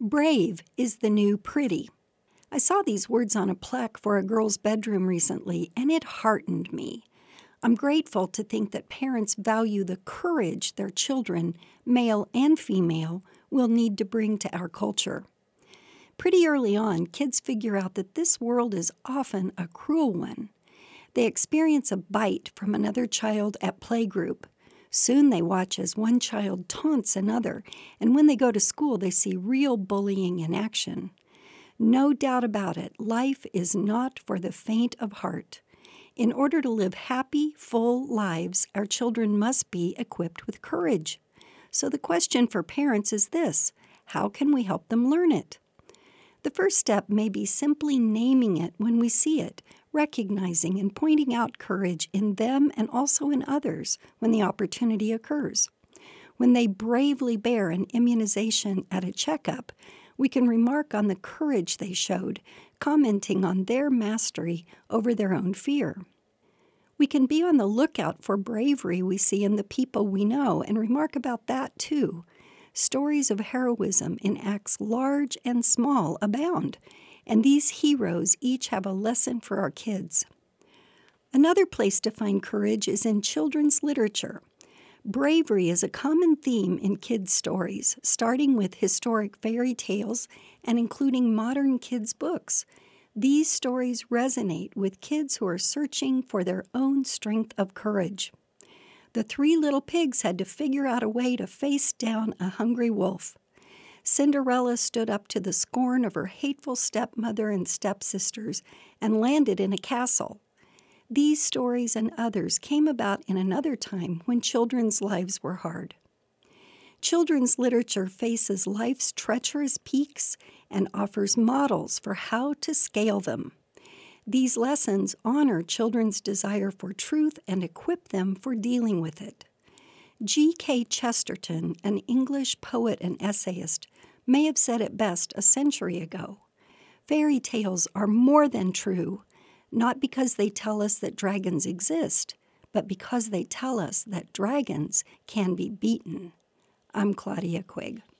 Brave is the new pretty. I saw these words on a plaque for a girl's bedroom recently, and it heartened me. I'm grateful to think that parents value the courage their children, male and female, will need to bring to our culture. Pretty early on, kids figure out that this world is often a cruel one. They experience a bite from another child at playgroup. Soon they watch as one child taunts another, and when they go to school, they see real bullying in action. No doubt about it, life is not for the faint of heart. In order to live happy, full lives, our children must be equipped with courage. So the question for parents is this: how can we help them learn it? The first step may be simply naming it when we see it, recognizing and pointing out courage in them and also in others when the opportunity occurs. When they bravely bear an immunization at a checkup, we can remark on the courage they showed, commenting on their mastery over their own fear. We can be on the lookout for bravery we see in the people we know and remark about that too. Stories of heroism in acts large and small abound, and these heroes each have a lesson for our kids. Another place to find courage is in children's literature. Bravery is a common theme in kids' stories, starting with historic fairy tales and including modern kids' books. These stories resonate with kids who are searching for their own strength of courage. The 3 little pigs had to figure out a way to face down a hungry wolf. Cinderella stood up to the scorn of her hateful stepmother and stepsisters and landed in a castle. These stories and others came about in another time when children's lives were hard. Children's literature faces life's treacherous peaks and offers models for how to scale them. These lessons honor children's desire for truth and equip them for dealing with it. G.K. Chesterton, an English poet and essayist, may have said it best a century ago. Fairy tales are more than true, not because they tell us that dragons exist, but because they tell us that dragons can be beaten. I'm Claudia Quigg.